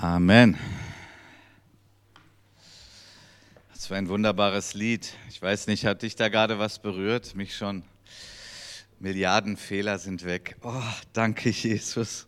Amen. Das war ein wunderbares Lied. Ich weiß nicht, hat dich da gerade was berührt? Mich schon. Milliarden Fehler sind weg. Oh, danke, Jesus.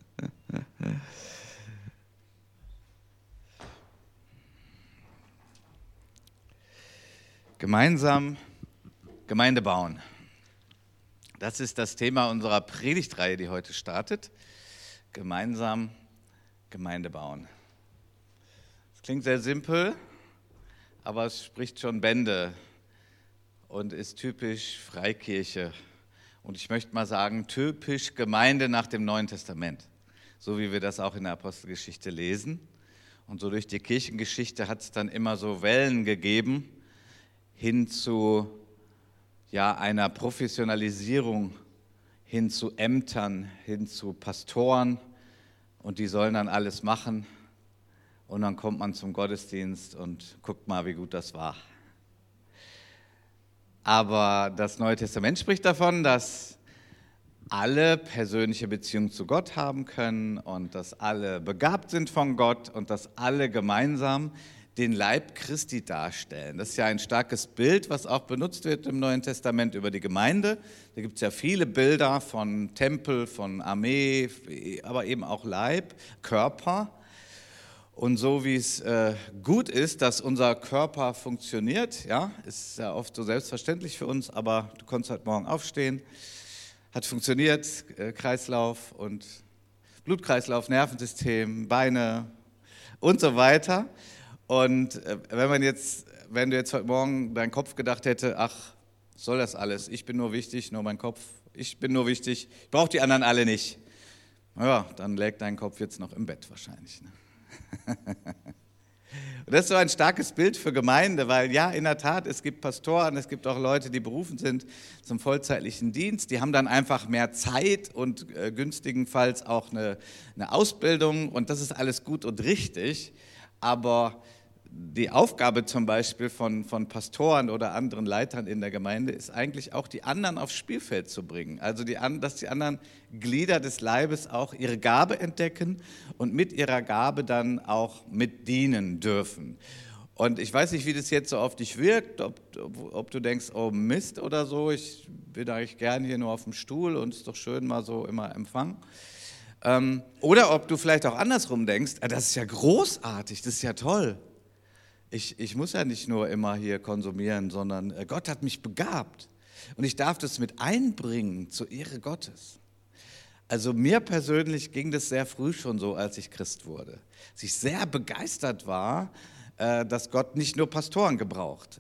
Gemeinsam Gemeinde bauen. Das ist das Thema unserer Predigtreihe, die heute startet. Gemeinsam Gemeinde bauen. Es klingt sehr simpel, aber es spricht schon Bände und ist typisch Freikirche. Und ich möchte mal sagen, typisch Gemeinde nach dem Neuen Testament. So wie wir das auch in der Apostelgeschichte lesen. Und so durch die Kirchengeschichte hat es dann immer so Wellen gegeben, hin zu einer Professionalisierung, hin zu Ämtern, hin zu Pastoren. Und die sollen dann alles machen. Und dann kommt man zum Gottesdienst und guckt mal, wie gut das war. Aber das Neue Testament spricht davon, dass alle persönliche Beziehung zu Gott haben können und dass alle begabt sind von Gott und dass alle gemeinsam den Leib Christi darstellen. Das ist ja ein starkes Bild, was auch benutzt wird im Neuen Testament über die Gemeinde. Da gibt es ja viele Bilder von Tempel, von Armee, aber eben auch Leib, Körper. Und so wie es gut ist, dass unser Körper funktioniert, ja, ist ja oft so selbstverständlich für uns, aber du konntest heute Morgen aufstehen, hat funktioniert, Kreislauf und Blutkreislauf, Nervensystem, Beine und so weiter. Und wenn du jetzt heute Morgen deinen Kopf gedacht hätte, ach, soll das alles, ich bin nur wichtig, nur mein Kopf, ich bin nur wichtig, ich brauche die anderen alle nicht. Ja, dann lägt dein Kopf jetzt noch im Bett wahrscheinlich. Ne? Und das ist so ein starkes Bild für Gemeinde, weil ja, in der Tat, es gibt Pastoren, es gibt auch Leute, die berufen sind zum vollzeitlichen Dienst, die haben dann einfach mehr Zeit und günstigenfalls auch eine Ausbildung und das ist alles gut und richtig, aber die Aufgabe zum Beispiel von Pastoren oder anderen Leitern in der Gemeinde ist eigentlich auch, die anderen aufs Spielfeld zu bringen. Also dass die anderen Glieder des Leibes auch ihre Gabe entdecken und mit ihrer Gabe dann auch mitdienen dürfen. Und ich weiß nicht, wie das jetzt so auf dich wirkt, ob du denkst, oh Mist oder so, ich bin eigentlich gern hier nur auf dem Stuhl und es ist doch schön mal so immer Empfang. Oder ob du vielleicht auch andersrum denkst, das ist ja großartig, das ist ja toll. Ich muss ja nicht nur immer hier konsumieren, sondern Gott hat mich begabt und ich darf das mit einbringen zur Ehre Gottes. Also mir persönlich ging das sehr früh schon so, als ich Christ wurde, dass ich sehr begeistert war, dass Gott nicht nur Pastoren gebraucht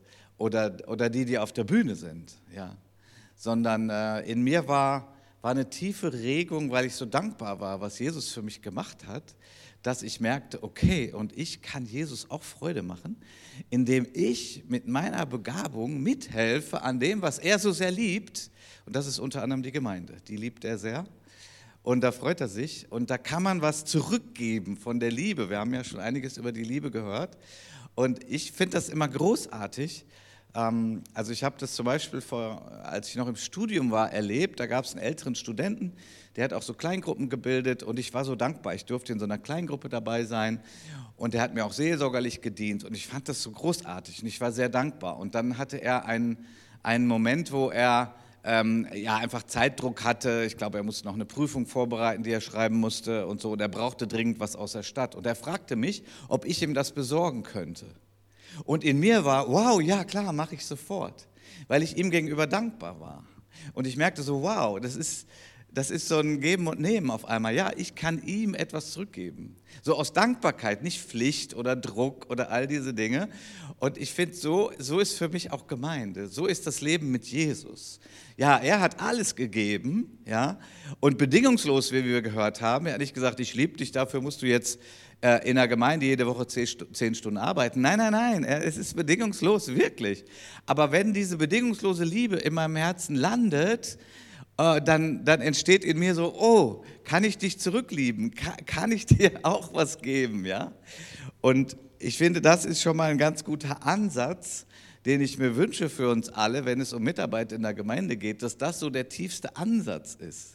oder die auf der Bühne sind, ja, sondern in mir war eine tiefe Regung, weil ich so dankbar war, was Jesus für mich gemacht hat, dass ich merkte, okay, und ich kann Jesus auch Freude machen, indem ich mit meiner Begabung mithelfe an dem, was er so sehr liebt. Und das ist unter anderem die Gemeinde. Die liebt er sehr. Und da freut er sich. Und da kann man was zurückgeben von der Liebe. Wir haben ja schon einiges über die Liebe gehört. Und ich finde das immer großartig. Also ich habe das zum Beispiel, als ich noch im Studium war, erlebt. Da gab es einen älteren Studenten, der hat auch so Kleingruppen gebildet und ich war so dankbar. Ich durfte in so einer Kleingruppe dabei sein und der hat mir auch seelsorgerlich gedient und ich fand das so großartig und ich war sehr dankbar. Und dann hatte er einen Moment, wo er einfach Zeitdruck hatte. Ich glaube, er musste noch eine Prüfung vorbereiten, die er schreiben musste und so. Und er brauchte dringend was aus der Stadt. Und er fragte mich, ob ich ihm das besorgen könnte. Und in mir war, wow, ja klar, mache ich sofort, weil ich ihm gegenüber dankbar war. Und ich merkte so, wow, das ist so ein Geben und Nehmen auf einmal. Ja, ich kann ihm etwas zurückgeben. So aus Dankbarkeit, nicht Pflicht oder Druck oder all diese Dinge. Und ich finde, so ist für mich auch Gemeinde. So ist das Leben mit Jesus. Ja, er hat alles gegeben, ja, und bedingungslos, wie wir gehört haben. Er hat nicht gesagt, ich liebe dich, dafür musst du jetzt in der Gemeinde jede Woche 10 Stunden arbeiten. Nein, es ist bedingungslos, wirklich. Aber wenn diese bedingungslose Liebe in meinem Herzen landet, dann entsteht in mir so, oh, kann ich dich zurücklieben? Kann ich dir auch was geben? Ja? Und ich finde, das ist schon mal ein ganz guter Ansatz, den ich mir wünsche für uns alle, wenn es um Mitarbeit in der Gemeinde geht, dass das so der tiefste Ansatz ist.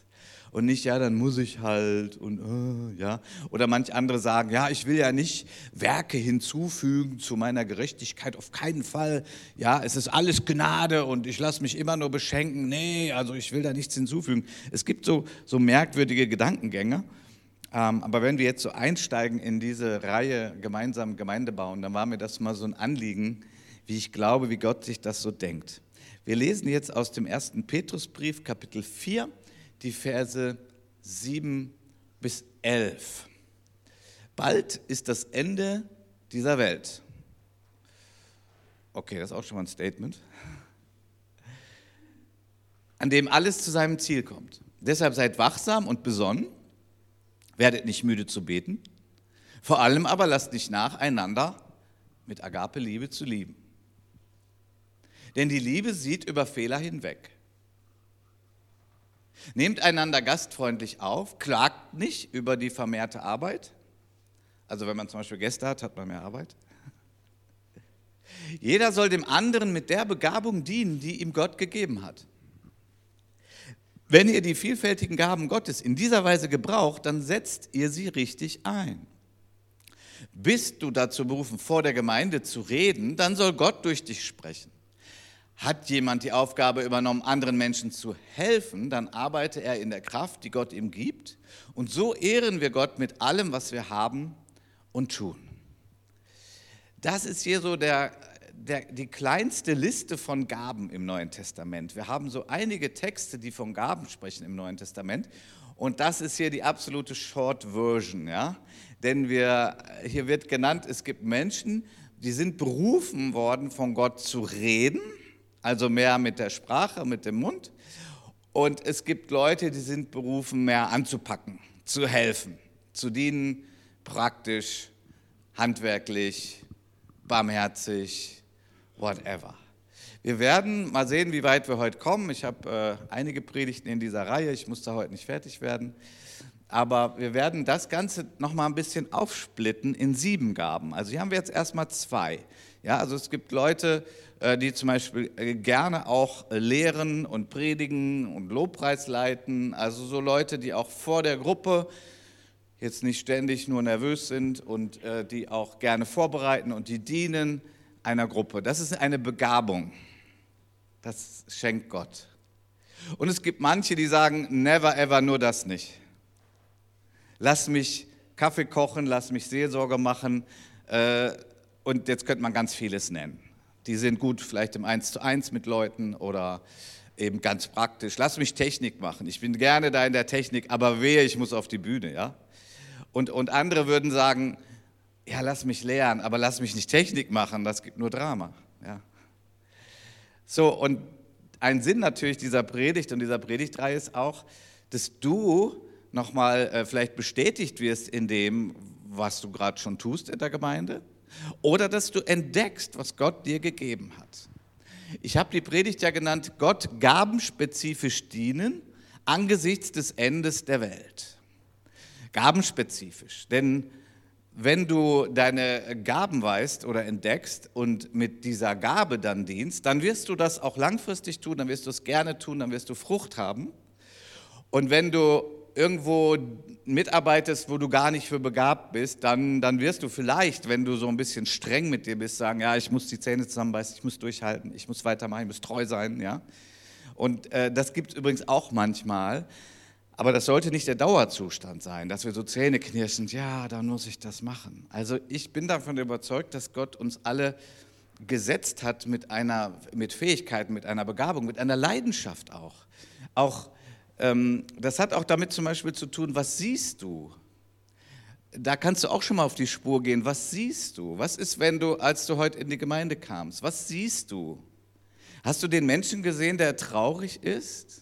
und nicht, ja, dann muss ich halt und ja. Oder manch andere sagen, ja, ich will ja nicht Werke hinzufügen zu meiner Gerechtigkeit, auf keinen Fall. Ja, es ist alles Gnade und ich lasse mich immer nur beschenken. Nee, also ich will da nichts hinzufügen. Es gibt so merkwürdige Gedankengänge. Aber wenn wir jetzt so einsteigen in diese Reihe gemeinsam Gemeinde bauen, dann war mir das mal so ein Anliegen, wie ich glaube, wie Gott sich das so denkt. Wir lesen jetzt aus dem 1. Petrusbrief, Kapitel 4, die Verse 7 bis 11. Bald ist das Ende dieser Welt. Okay, das ist auch schon mal ein Statement. An dem alles zu seinem Ziel kommt. Deshalb seid wachsam und besonnen. Werdet nicht müde zu beten, vor allem aber lasst nicht nach, einander mit Agape-Liebe zu lieben. Denn die Liebe sieht über Fehler hinweg. Nehmt einander gastfreundlich auf, klagt nicht über die vermehrte Arbeit. Also wenn man zum Beispiel Gäste hat, hat man mehr Arbeit. Jeder soll dem anderen mit der Begabung dienen, die ihm Gott gegeben hat. Wenn ihr die vielfältigen Gaben Gottes in dieser Weise gebraucht, dann setzt ihr sie richtig ein. Bist du dazu berufen, vor der Gemeinde zu reden, dann soll Gott durch dich sprechen. Hat jemand die Aufgabe übernommen, anderen Menschen zu helfen, dann arbeite er in der Kraft, die Gott ihm gibt. Und so ehren wir Gott mit allem, was wir haben und tun. Das ist hier so die kleinste Liste von Gaben im Neuen Testament. Wir haben so einige Texte, die von Gaben sprechen im Neuen Testament. Und das ist hier die absolute Short Version. Ja? Denn hier wird genannt, es gibt Menschen, die sind berufen worden, von Gott zu reden, also mehr mit der Sprache, mit dem Mund. Und es gibt Leute, die sind berufen, mehr anzupacken, zu helfen, zu dienen, praktisch, handwerklich, barmherzig, whatever. Wir werden mal sehen, wie weit wir heute kommen. Ich habe einige Predigten in dieser Reihe, ich muss da heute nicht fertig werden. Aber wir werden das Ganze nochmal ein bisschen aufsplitten in 7 Gaben. Also hier haben wir jetzt erstmal 2. Ja, also es gibt Leute, die zum Beispiel gerne auch lehren und predigen und Lobpreis leiten. Also so Leute, die auch vor der Gruppe jetzt nicht ständig nur nervös sind und die auch gerne vorbereiten und die dienen einer Gruppe. Das ist eine Begabung. Das schenkt Gott. Und es gibt manche, die sagen, never ever, nur das nicht. Lass mich Kaffee kochen, lass mich Seelsorge machen und jetzt könnte man ganz vieles nennen. Die sind gut vielleicht im 1:1 mit Leuten oder eben ganz praktisch. Lass mich Technik machen. Ich bin gerne da in der Technik, aber wehe, ich muss auf die Bühne. Ja? Und andere würden sagen, ja, lass mich lernen, aber lass mich nicht Technik machen, das gibt nur Drama. Ja. So, und ein Sinn natürlich dieser Predigt und dieser Predigtreihe ist auch, dass du nochmal vielleicht bestätigt wirst in dem, was du gerade schon tust in der Gemeinde, oder dass du entdeckst, was Gott dir gegeben hat. Ich habe die Predigt ja genannt, Gott gabenspezifisch dienen angesichts des Endes der Welt. Gabenspezifisch, denn wenn du deine Gaben weißt oder entdeckst und mit dieser Gabe dann dienst, dann wirst du das auch langfristig tun, dann wirst du es gerne tun, dann wirst du Frucht haben. Und wenn du irgendwo mitarbeitest, wo du gar nicht für begabt bist, dann wirst du vielleicht, wenn du so ein bisschen streng mit dir bist, sagen, ja, ich muss die Zähne zusammenbeißen, ich muss durchhalten, ich muss weitermachen, ich muss treu sein. Ja? Und das gibt es übrigens auch manchmal. Aber das sollte nicht der Dauerzustand sein, dass wir so zähneknirschend, ja, dann muss ich das machen. Also ich bin davon überzeugt, dass Gott uns alle gesetzt hat mit Fähigkeiten, mit einer Begabung, mit einer Leidenschaft auch. Das hat auch damit zum Beispiel zu tun, was siehst du? Da kannst du auch schon mal auf die Spur gehen. Was siehst du? Was ist, als du heute in die Gemeinde kamst? Was siehst du? Hast du den Menschen gesehen, der traurig ist?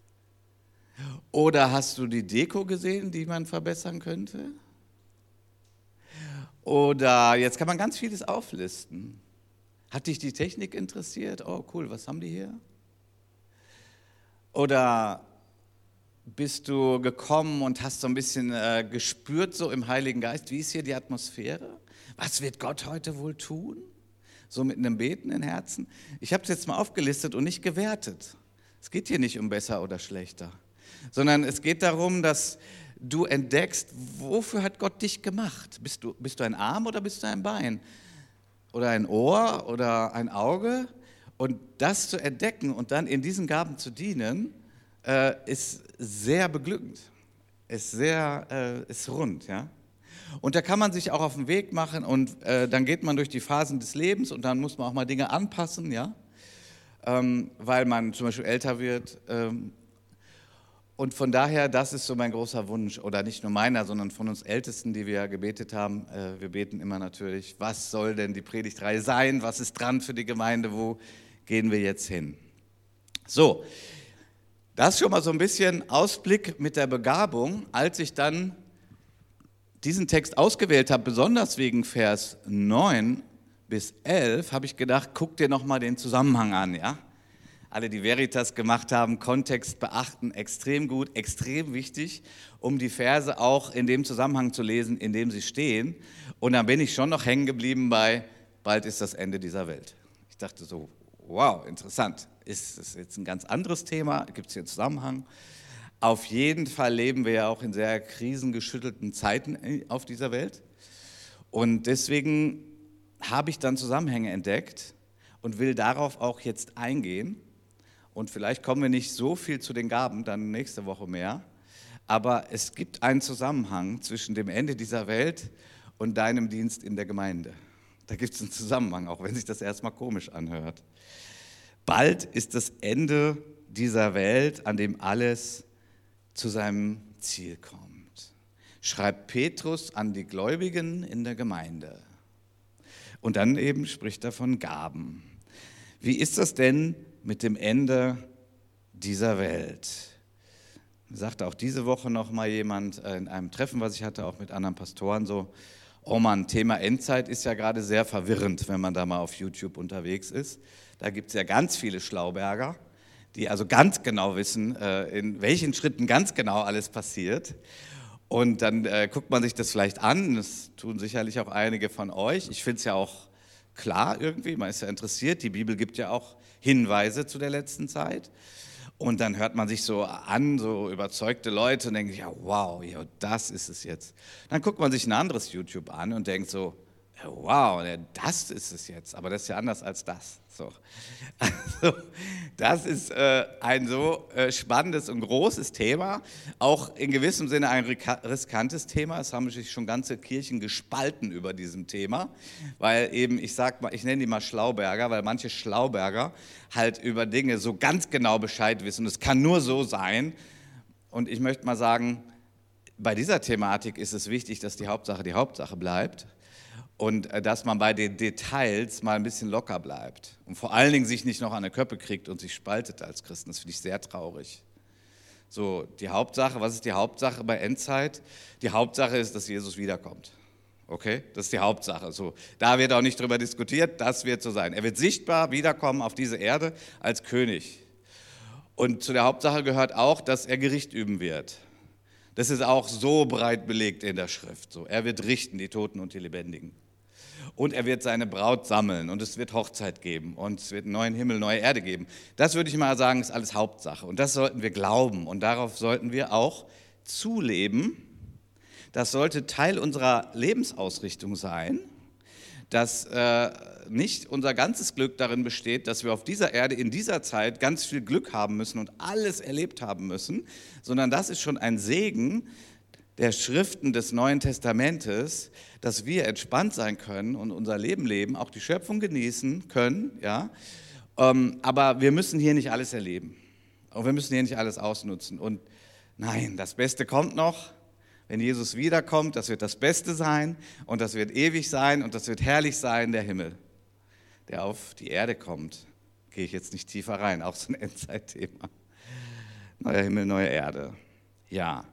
Oder hast du die Deko gesehen, die man verbessern könnte? Oder jetzt kann man ganz vieles auflisten. Hat dich die Technik interessiert? Oh cool, was haben die hier? Oder bist du gekommen und hast so ein bisschen gespürt so im Heiligen Geist, wie ist hier die Atmosphäre? Was wird Gott heute wohl tun? So mit einem betenden Herzen. Ich habe es jetzt mal aufgelistet und nicht gewertet. Es geht hier nicht um besser oder schlechter. sondern es geht darum, dass du entdeckst, wofür hat Gott dich gemacht? Bist du ein Arm oder bist du ein Bein? Oder ein Ohr oder ein Auge? Und das zu entdecken und dann in diesen Gaben zu dienen, ist sehr beglückend, ist rund, ja. Und da kann man sich auch auf den Weg machen und dann geht man durch die Phasen des Lebens und dann muss man auch mal Dinge anpassen, ja, weil man zum Beispiel älter wird. Und von daher, das ist so mein großer Wunsch, oder nicht nur meiner, sondern von uns Ältesten, die wir gebetet haben. Wir beten immer natürlich, was soll denn die Predigtreihe sein? Was ist dran für die Gemeinde? Wo gehen wir jetzt hin? So, das schon mal so ein bisschen Ausblick mit der Begabung. Als ich dann diesen Text ausgewählt habe, besonders wegen Vers 9 bis 11, habe ich gedacht, guck dir nochmal den Zusammenhang an, ja? Alle, die Veritas gemacht haben, Kontext beachten, extrem gut, extrem wichtig, um die Verse auch in dem Zusammenhang zu lesen, in dem sie stehen. Und dann bin ich schon noch hängen geblieben bei, bald ist das Ende dieser Welt. Ich dachte so, wow, interessant. Ist das jetzt ein ganz anderes Thema? Gibt es hier einen Zusammenhang? Auf jeden Fall leben wir ja auch in sehr krisengeschüttelten Zeiten auf dieser Welt. Und deswegen habe ich dann Zusammenhänge entdeckt und will darauf auch jetzt eingehen. Und vielleicht kommen wir nicht so viel zu den Gaben, dann nächste Woche mehr. Aber es gibt einen Zusammenhang zwischen dem Ende dieser Welt und deinem Dienst in der Gemeinde. Da gibt es einen Zusammenhang, auch wenn sich das erstmal komisch anhört. Bald ist das Ende dieser Welt, an dem alles zu seinem Ziel kommt. Schreibt Petrus an die Gläubigen in der Gemeinde. Und dann eben spricht er von Gaben. Wie ist das denn mit dem Ende dieser Welt? Sagte auch diese Woche noch mal jemand in einem Treffen, was ich hatte, auch mit anderen Pastoren so, oh Mann, Thema Endzeit ist ja gerade sehr verwirrend, wenn man da mal auf YouTube unterwegs ist. Da gibt es ja ganz viele Schlauberger, die also ganz genau wissen, in welchen Schritten ganz genau alles passiert. Und dann guckt man sich das vielleicht an, das tun sicherlich auch einige von euch. Ich finde es ja auch klar irgendwie, man ist ja interessiert, die Bibel gibt ja auch Hinweise zu der letzten Zeit. Und dann hört man sich so an, so überzeugte Leute und denkt, ja wow, ja, das ist es jetzt. Dann guckt man sich ein anderes YouTube an und denkt so, wow, das ist es jetzt, aber das ist ja anders als das. So. Also, das ist ein so spannendes und großes Thema, auch in gewissem Sinne ein riskantes Thema. Es haben sich schon ganze Kirchen gespalten über diesem Thema, weil eben, ich nenne die mal Schlauberger, weil manche Schlauberger halt über Dinge so ganz genau Bescheid wissen. Es kann nur so sein. Und ich möchte mal sagen, bei dieser Thematik ist es wichtig, dass die Hauptsache bleibt. Und dass man bei den Details mal ein bisschen locker bleibt. Und vor allen Dingen sich nicht noch an der Köppe kriegt und sich spaltet als Christen. Das finde ich sehr traurig. So, die Hauptsache, was ist die Hauptsache bei Endzeit? Die Hauptsache ist, dass Jesus wiederkommt. Okay? Das ist die Hauptsache. So, da wird auch nicht drüber diskutiert, das wird so sein. Er wird sichtbar wiederkommen auf diese Erde als König. Und zu der Hauptsache gehört auch, dass er Gericht üben wird. Das ist auch so breit belegt in der Schrift. So, er wird richten, die Toten und die Lebendigen. Und er wird seine Braut sammeln und es wird Hochzeit geben und es wird einen neuen Himmel, neue Erde geben. Das würde ich mal sagen, ist alles Hauptsache und das sollten wir glauben und darauf sollten wir auch zuleben. Das sollte Teil unserer Lebensausrichtung sein, dass nicht unser ganzes Glück darin besteht, dass wir auf dieser Erde in dieser Zeit ganz viel Glück haben müssen und alles erlebt haben müssen, sondern das ist schon ein Segen der Schriften des Neuen Testamentes, dass wir entspannt sein können und unser Leben leben, auch die Schöpfung genießen können, ja. Aber wir müssen hier nicht alles erleben. Und wir müssen hier nicht alles ausnutzen. Und nein, das Beste kommt noch. Wenn Jesus wiederkommt, das wird das Beste sein und das wird ewig sein und das wird herrlich sein, der Himmel, der auf die Erde kommt. Gehe ich jetzt nicht tiefer rein, auch so ein Endzeitthema. Neuer Himmel, neue Erde. Ja.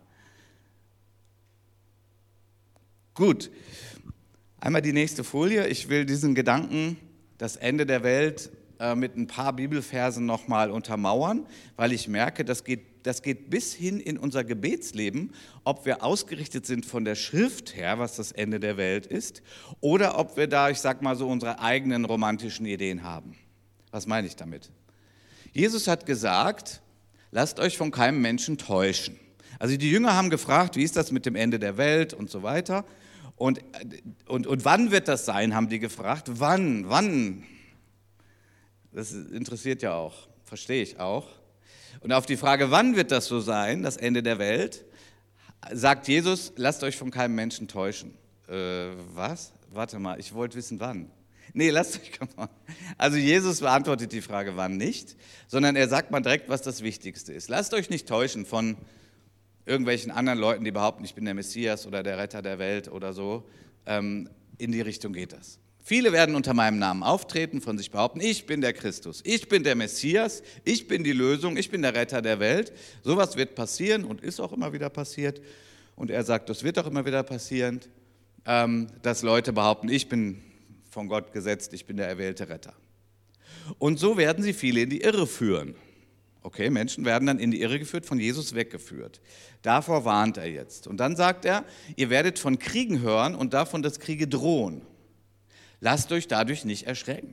Gut, einmal die nächste Folie. Ich will diesen Gedanken, das Ende der Welt, mit ein paar Bibelversen nochmal untermauern, weil ich merke, das geht bis hin in unser Gebetsleben, ob wir ausgerichtet sind von der Schrift her, was das Ende der Welt ist, oder ob wir da, ich sag mal so, unsere eigenen romantischen Ideen haben. Was meine ich damit? Jesus hat gesagt, lasst euch von keinem Menschen täuschen. Also die Jünger haben gefragt, wie ist das mit dem Ende der Welt und so weiter. Und wann wird das sein, haben die gefragt. Wann? Das interessiert ja auch, verstehe ich auch. Und auf die Frage, wann wird das so sein, das Ende der Welt, sagt Jesus, lasst euch von keinem Menschen täuschen. Was? Warte mal, ich wollte wissen, wann. Nee, lasst euch, komm mal. Also Jesus beantwortet die Frage, wann nicht, sondern er sagt mal direkt, was das Wichtigste ist. Lasst euch nicht täuschen von irgendwelchen anderen Leuten, die behaupten, ich bin der Messias oder der Retter der Welt oder so. In die Richtung geht das. Viele werden unter meinem Namen auftreten, von sich behaupten, ich bin der Christus, ich bin der Messias, ich bin die Lösung, ich bin der Retter der Welt. Sowas wird passieren und ist auch immer wieder passiert. Und er sagt, das wird auch immer wieder passieren, dass Leute behaupten, ich bin von Gott gesetzt, ich bin der erwählte Retter. Und so werden sie viele in die Irre führen. Okay, Menschen werden dann in die Irre geführt, von Jesus weggeführt. Davor warnt er jetzt. Und dann sagt er, ihr werdet von Kriegen hören und davon, dass Kriege drohen. Lasst euch dadurch nicht erschrecken.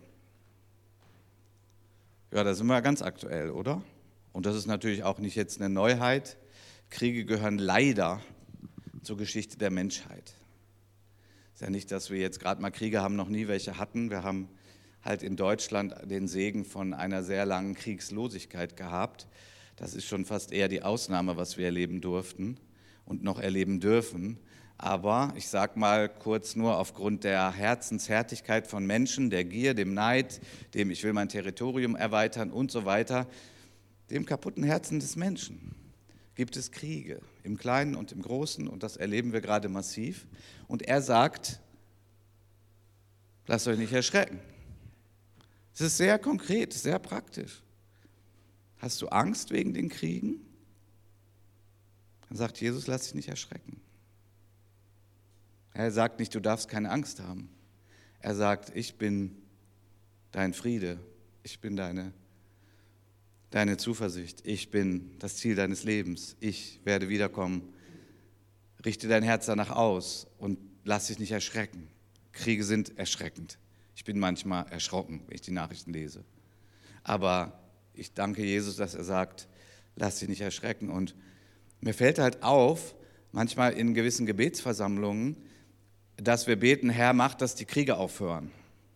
Ja, da sind wir ganz aktuell, oder? Und das ist natürlich auch nicht jetzt eine Neuheit. Kriege gehören leider zur Geschichte der Menschheit. Ist ja nicht, dass wir jetzt gerade mal Kriege haben, noch nie welche hatten. Wir haben halt in Deutschland den Segen von einer sehr langen Kriegslosigkeit gehabt. Das ist schon fast eher die Ausnahme, was wir erleben durften und noch erleben dürfen. Aber ich sage mal kurz nur aufgrund der Herzenshärtigkeit von Menschen, der Gier, dem Neid, dem ich will mein Territorium erweitern und so weiter, dem kaputten Herzen des Menschen gibt es Kriege im Kleinen und im Großen und das erleben wir gerade massiv. Und er sagt, lasst euch nicht erschrecken. Es ist sehr konkret, sehr praktisch. Hast du Angst wegen den Kriegen? Dann sagt Jesus, lass dich nicht erschrecken. Er sagt nicht, du darfst keine Angst haben. Er sagt, ich bin dein Friede, ich bin deine Zuversicht, ich bin das Ziel deines Lebens, ich werde wiederkommen. Richte dein Herz danach aus und lass dich nicht erschrecken. Kriege sind erschreckend. Ich bin manchmal erschrocken, wenn ich die Nachrichten lese. Aber ich danke Jesus, dass er sagt, lass dich nicht erschrecken. Und mir fällt halt auf, manchmal in gewissen Gebetsversammlungen, dass wir beten, Herr, mach, dass die Kriege aufhören.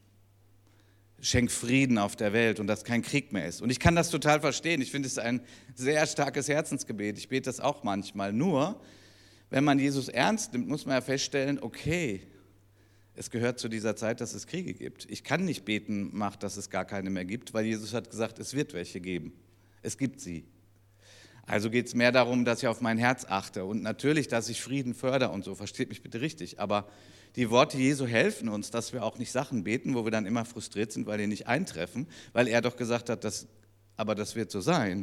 Schenk Frieden auf der Welt und dass kein Krieg mehr ist. Und ich kann das total verstehen. Ich finde es ein sehr starkes Herzensgebet. Ich bete das auch manchmal. Nur, wenn man Jesus ernst nimmt, muss man ja feststellen, okay, es gehört zu dieser Zeit, dass es Kriege gibt. Ich kann nicht beten, mach, dass es gar keine mehr gibt, weil Jesus hat gesagt, es wird welche geben. Es gibt sie. Also geht es mehr darum, dass ich auf mein Herz achte und natürlich, dass ich Frieden fördere und so, versteht mich bitte richtig. Aber die Worte Jesu helfen uns, dass wir auch nicht Sachen beten, wo wir dann immer frustriert sind, weil die nicht eintreffen, weil er doch gesagt hat, aber das wird so sein.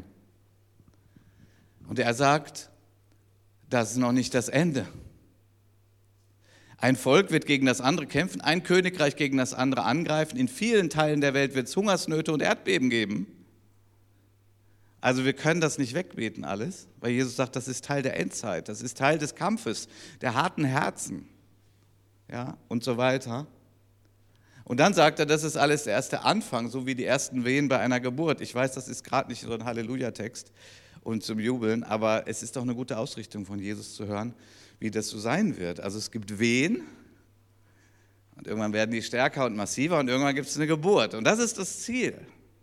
Und er sagt, das ist noch nicht das Ende. Ein Volk wird gegen das andere kämpfen, ein Königreich gegen das andere angreifen. In vielen Teilen der Welt wird es Hungersnöte und Erdbeben geben. Also wir können das nicht wegbeten alles, weil Jesus sagt, das ist Teil der Endzeit, das ist Teil des Kampfes, der harten Herzen, ja, und so weiter. Und dann sagt er, das ist alles der erste Anfang, so wie die ersten Wehen bei einer Geburt. Ich weiß, das ist gerade nicht so ein Halleluja-Text und zum Jubeln, aber es ist doch eine gute Ausrichtung von Jesus zu hören, wie das so sein wird. Also es gibt Wehen und irgendwann werden die stärker und massiver und irgendwann gibt es eine Geburt. Und das ist das Ziel,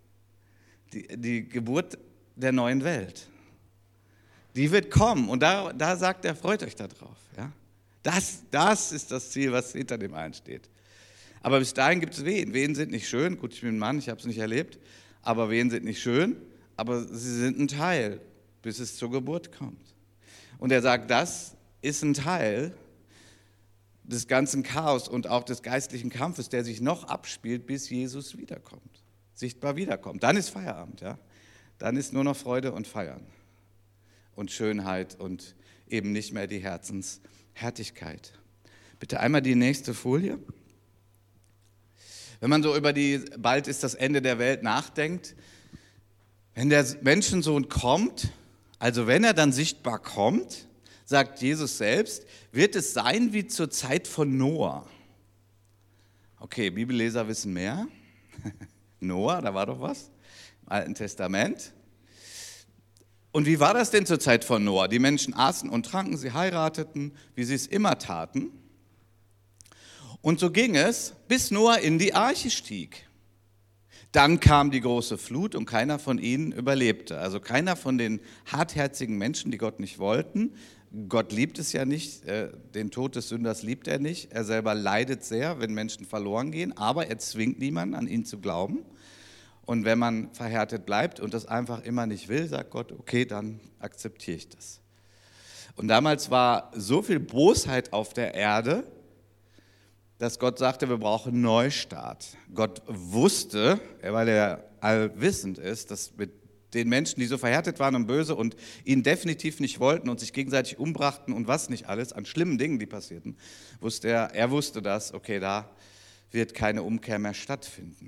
die Geburt der neuen Welt. Die wird kommen und da sagt er, freut euch darauf. Ja? Das ist das Ziel, was hinter dem einen steht. Aber bis dahin gibt es Wehen. Wehen sind nicht schön. Gut, ich bin ein Mann, ich habe es nicht erlebt. Aber Wehen sind nicht schön, aber sie sind ein Teil, bis es zur Geburt kommt. Und er sagt, das ist ein Teil des ganzen Chaos und auch des geistlichen Kampfes, der sich noch abspielt, bis Jesus wiederkommt, sichtbar wiederkommt. Dann ist Feierabend, ja. Dann ist nur noch Freude und Feiern und Schönheit und eben nicht mehr die Herzenshärtigkeit. Bitte einmal die nächste Folie. Wenn man so über bald ist das Ende der Welt nachdenkt, wenn der Menschensohn kommt, also wenn er dann sichtbar kommt, sagt Jesus selbst, wird es sein wie zur Zeit von Noah. Okay, Bibelleser wissen mehr. Noah, da war doch was. Im Alten Testament. Und wie war das denn zur Zeit von Noah? Die Menschen aßen und tranken, sie heirateten, wie sie es immer taten. Und so ging es, bis Noah in die Arche stieg. Dann kam die große Flut und keiner von ihnen überlebte. Also keiner von den hartherzigen Menschen, die Gott nicht wollten. Gott liebt es ja nicht, den Tod des Sünders liebt er nicht. Er selber leidet sehr, wenn Menschen verloren gehen, aber er zwingt niemanden, an ihn zu glauben. Und wenn man verhärtet bleibt und das einfach immer nicht will, sagt Gott, okay, dann akzeptiere ich das. Und damals war so viel Bosheit auf der Erde, dass Gott sagte, wir brauchen einen Neustart. Gott wusste, weil er allwissend ist, dass mit den Menschen, die so verhärtet waren und böse und ihn definitiv nicht wollten und sich gegenseitig umbrachten und was nicht alles an schlimmen Dingen, die passierten, wusste er wusste das, okay, da wird keine Umkehr mehr stattfinden.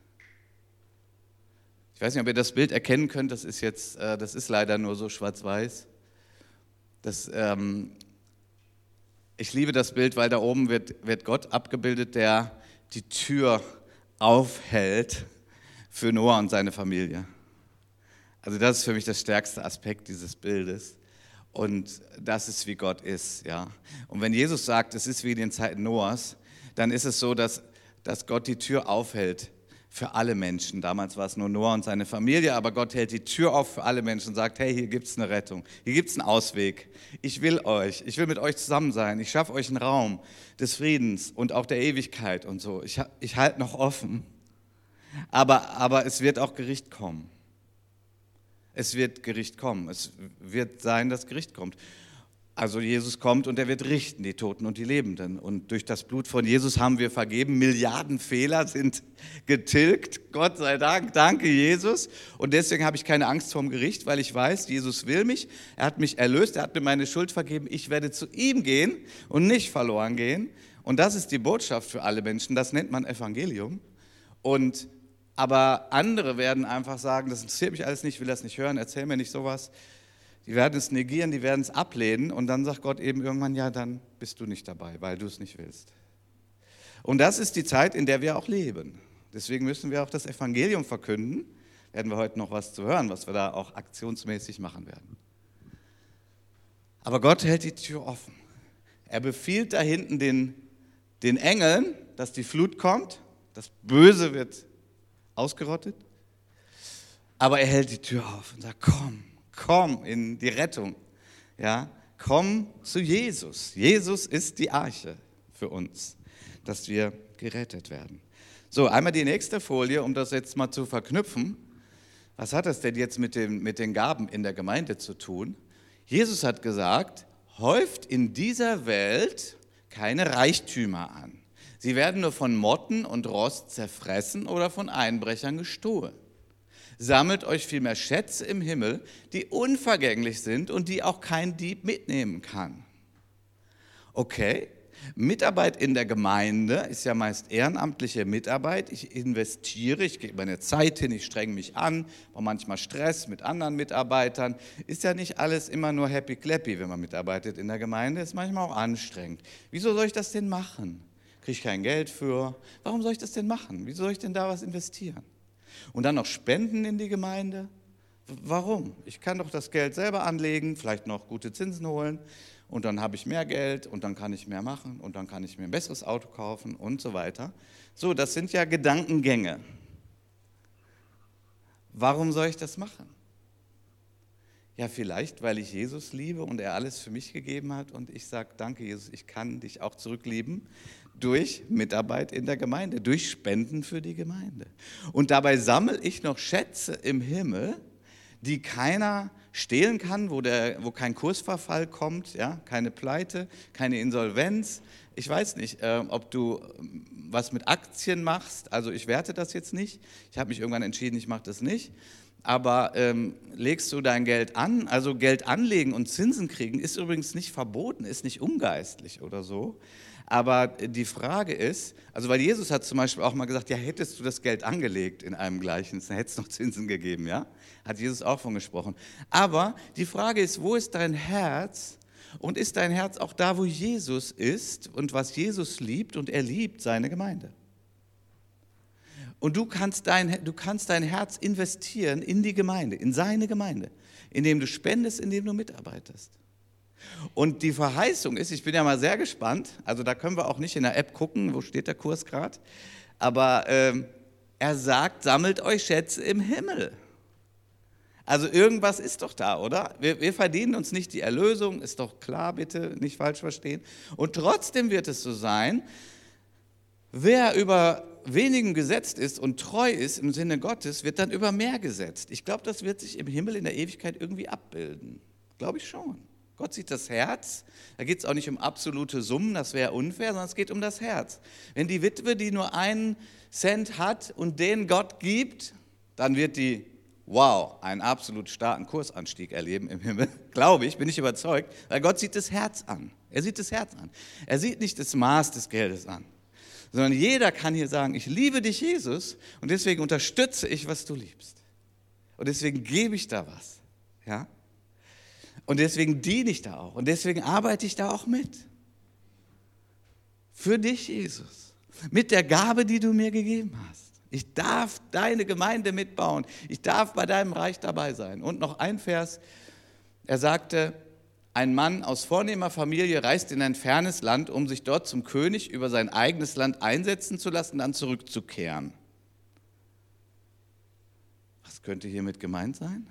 Ich weiß nicht, ob ihr das Bild erkennen könnt, das ist leider nur so schwarz-weiß. Ich liebe das Bild, weil da oben wird Gott abgebildet, der die Tür aufhält für Noah und seine Familie. Also das ist für mich der stärkste Aspekt dieses Bildes. Und das ist, wie Gott ist. Ja. Und wenn Jesus sagt, es ist wie in den Zeiten Noahs, dann ist es so, dass Gott die Tür aufhält für alle Menschen. Damals war es nur Noah und seine Familie, aber Gott hält die Tür auf für alle Menschen und sagt, hey, hier gibt es eine Rettung, hier gibt es einen Ausweg. Ich will mit euch zusammen sein, ich schaffe euch einen Raum des Friedens und auch der Ewigkeit und so. Ich halte noch offen, aber es wird auch Gericht kommen. Es wird Gericht kommen, es wird sein, dass Gericht kommt. Also Jesus kommt und er wird richten, die Toten und die Lebenden. Und durch das Blut von Jesus haben wir vergeben. Milliarden Fehler sind getilgt. Gott sei Dank, danke Jesus. Und deswegen habe ich keine Angst vorm Gericht, weil ich weiß, Jesus will mich. Er hat mich erlöst, er hat mir meine Schuld vergeben. Ich werde zu ihm gehen und nicht verloren gehen. Und das ist die Botschaft für alle Menschen. Das nennt man Evangelium. Aber andere werden einfach sagen, das interessiert mich alles nicht, ich will das nicht hören, erzähl mir nicht sowas. Die werden es negieren, die werden es ablehnen und dann sagt Gott eben irgendwann, ja, dann bist du nicht dabei, weil du es nicht willst. Und das ist die Zeit, in der wir auch leben. Deswegen müssen wir auch das Evangelium verkünden. Werden wir heute noch was zu hören, was wir da auch aktionsmäßig machen werden. Aber Gott hält die Tür offen. Er befiehlt da hinten den Engeln, dass die Flut kommt, das Böse wird ausgerottet. Aber er hält die Tür auf und sagt, komm in die Rettung. Ja, komm zu Jesus. Jesus ist die Arche für uns, dass wir gerettet werden. So, einmal die nächste Folie, um das jetzt mal zu verknüpfen. Was hat das denn jetzt mit den Gaben in der Gemeinde zu tun? Jesus hat gesagt, häuft in dieser Welt keine Reichtümer an. Sie werden nur von Motten und Rost zerfressen oder von Einbrechern gestohlen. Sammelt euch vielmehr Schätze im Himmel, die unvergänglich sind und die auch kein Dieb mitnehmen kann. Okay, Mitarbeit in der Gemeinde ist ja meist ehrenamtliche Mitarbeit. Ich investiere, ich gebe meine Zeit hin, ich strenge mich an, habe manchmal Stress mit anderen Mitarbeitern. Ist ja nicht alles immer nur happy clappy, wenn man mitarbeitet in der Gemeinde, ist manchmal auch anstrengend. Wieso soll ich das denn machen? Kriege ich kein Geld für? Warum soll ich das denn machen? Wieso soll ich denn da was investieren? Und dann noch Spenden in die Gemeinde? Warum? Ich kann doch das Geld selber anlegen, vielleicht noch gute Zinsen holen und dann habe ich mehr Geld und dann kann ich mehr machen und dann kann ich mir ein besseres Auto kaufen und so weiter. So, das sind ja Gedankengänge. Warum soll ich das machen? Ja, vielleicht, weil ich Jesus liebe und er alles für mich gegeben hat und ich sage, danke Jesus, ich kann dich auch zurücklieben durch Mitarbeit in der Gemeinde, durch Spenden für die Gemeinde. Und dabei sammle ich noch Schätze im Himmel, die keiner stehlen kann, wo kein Kursverfall kommt, ja, keine Pleite, keine Insolvenz. Ich weiß nicht, ob du was mit Aktien machst, also ich werte das jetzt nicht. Ich habe mich irgendwann entschieden, ich mache das nicht. Aber legst du dein Geld an, also Geld anlegen und Zinsen kriegen, ist übrigens nicht verboten, ist nicht ungeistlich oder so. Aber die Frage ist, also weil Jesus hat zum Beispiel auch mal gesagt, ja, hättest du das Geld angelegt in einem Gleichnis, dann hätte es noch Zinsen gegeben, ja? Hat Jesus auch von gesprochen. Aber die Frage ist, wo ist dein Herz? Und ist dein Herz auch da, wo Jesus ist und was Jesus liebt und er liebt seine Gemeinde? Und du kannst dein Herz investieren in die Gemeinde, in seine Gemeinde. indem du spendest, indem du mitarbeitest. Und die Verheißung ist, ich bin ja mal sehr gespannt, also da können wir auch nicht in der App gucken, wo steht der Kurs gerade, aber er sagt, sammelt euch Schätze im Himmel. Also irgendwas ist doch da, oder? Wir verdienen uns nicht die Erlösung, ist doch klar, bitte nicht falsch verstehen. Und trotzdem wird es so sein, wer über wenigen gesetzt ist und treu ist im Sinne Gottes, wird dann über mehr gesetzt. Ich glaube, das wird sich im Himmel in der Ewigkeit irgendwie abbilden. Glaube ich schon. Gott sieht das Herz. Da geht es auch nicht um absolute Summen, das wäre unfair, sondern es geht um das Herz. Wenn die Witwe, die nur 1 Cent hat und den Gott gibt, dann wird die, wow, einen absolut starken Kursanstieg erleben im Himmel. Glaube ich, bin ich überzeugt, weil Gott sieht das Herz an. Er sieht das Herz an. Er sieht nicht das Maß des Geldes an. Sondern jeder kann hier sagen, ich liebe dich, Jesus, und deswegen unterstütze ich, was du liebst. Und deswegen gebe ich da was. Ja? Und deswegen diene ich da auch. Und deswegen arbeite ich da auch mit. Für dich, Jesus. Mit der Gabe, die du mir gegeben hast. Ich darf deine Gemeinde mitbauen. Ich darf bei deinem Reich dabei sein. Und noch ein Vers. Er sagte, ein Mann aus vornehmer Familie reist in ein fernes Land, um sich dort zum König über sein eigenes Land einsetzen zu lassen, dann zurückzukehren. Was könnte hiermit gemeint sein?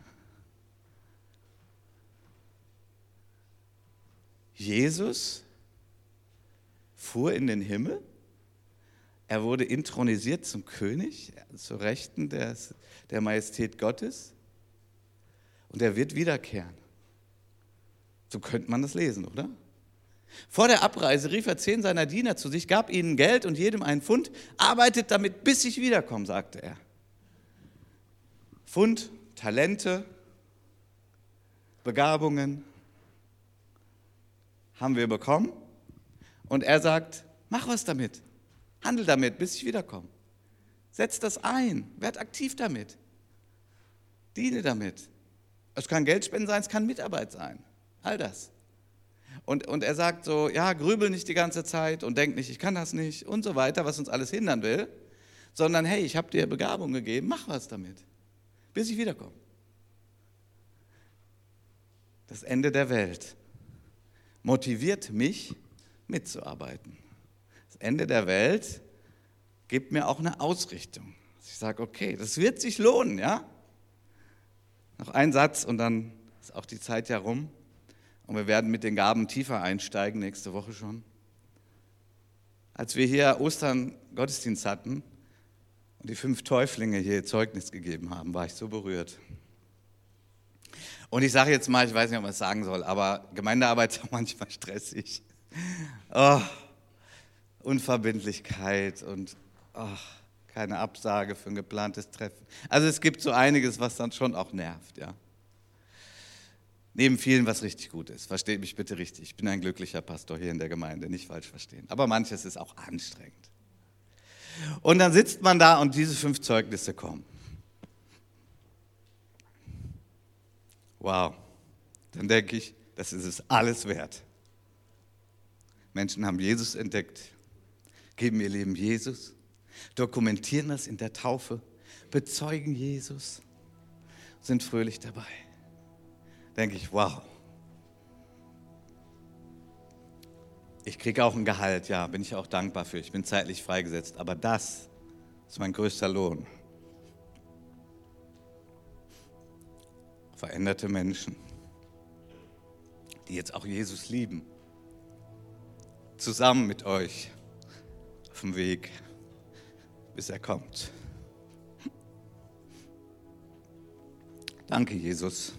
Jesus fuhr in den Himmel, er wurde intronisiert zum König, zur Rechten der Majestät Gottes, und er wird wiederkehren. So könnte man das lesen, oder? Vor der Abreise rief er 10 seiner Diener zu sich, gab ihnen Geld und jedem einen Pfund, arbeitet damit, bis ich wiederkomme, sagte er. Pfund, Talente, Begabungen haben wir bekommen. Und er sagt, mach was damit, handel damit, bis ich wiederkomme. Setz das ein, werd aktiv damit, diene damit. Es kann Geldspenden sein, es kann Mitarbeit sein. All das. Und er sagt so, ja, grübel nicht die ganze Zeit und denk nicht, ich kann das nicht und so weiter, was uns alles hindern will, sondern hey, ich habe dir Begabung gegeben, mach was damit, bis ich wiederkomme. Das Ende der Welt motiviert mich, mitzuarbeiten. Das Ende der Welt gibt mir auch eine Ausrichtung. Ich sage, okay, das wird sich lohnen, ja? Noch ein Satz und dann ist auch die Zeit ja rum. Und wir werden mit den Gaben tiefer einsteigen, nächste Woche schon. Als wir hier Ostern Gottesdienst hatten und die 5 Täuflinge hier Zeugnis gegeben haben, war ich so berührt. Und ich sage jetzt mal, ich weiß nicht, ob man es sagen soll, aber Gemeindearbeit ist auch manchmal stressig. Oh, Unverbindlichkeit und keine Absage für ein geplantes Treffen. Also es gibt so einiges, was dann schon auch nervt, ja. Neben vielen, was richtig gut ist. Versteht mich bitte richtig. Ich bin ein glücklicher Pastor hier in der Gemeinde, nicht falsch verstehen. Aber manches ist auch anstrengend. Und dann sitzt man da und diese 5 Zeugnisse kommen. Wow. Dann denke ich, das ist es alles wert. Menschen haben Jesus entdeckt, geben ihr Leben Jesus, dokumentieren das in der Taufe, bezeugen Jesus, sind fröhlich dabei. Denke ich, wow. Ich kriege auch ein Gehalt, ja, bin ich auch dankbar für. Ich bin zeitlich freigesetzt, aber das ist mein größter Lohn. Veränderte Menschen, die jetzt auch Jesus lieben, zusammen mit euch auf dem Weg, bis er kommt. Danke, Jesus,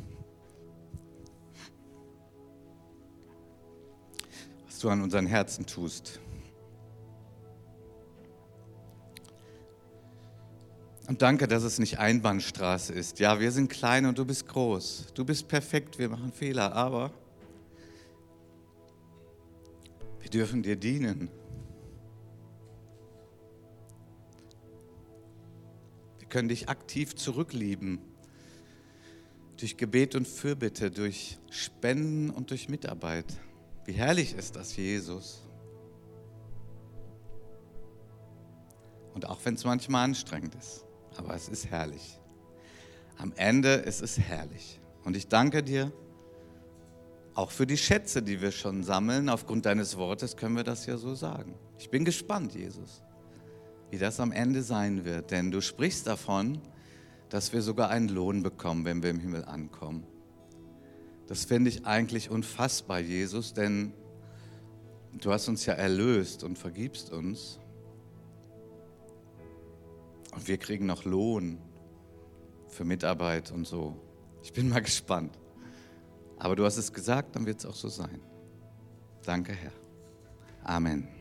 was du an unseren Herzen tust. Und danke, dass es nicht Einbahnstraße ist. Ja, wir sind klein und du bist groß. Du bist perfekt, wir machen Fehler, aber wir dürfen dir dienen. Wir können dich aktiv zurücklieben. Durch Gebet und Fürbitte, durch Spenden und durch Mitarbeit. Wie herrlich ist das, Jesus. Und auch wenn es manchmal anstrengend ist, aber es ist herrlich. Am Ende ist es herrlich. Und ich danke dir auch für die Schätze, die wir schon sammeln. Aufgrund deines Wortes können wir das ja so sagen. Ich bin gespannt, Jesus, wie das am Ende sein wird. Denn du sprichst davon, dass wir sogar einen Lohn bekommen, wenn wir im Himmel ankommen. Das finde ich eigentlich unfassbar, Jesus, denn du hast uns ja erlöst und vergibst uns. Und wir kriegen noch Lohn für Mitarbeit und so. Ich bin mal gespannt. Aber du hast es gesagt, dann wird es auch so sein. Danke, Herr. Amen.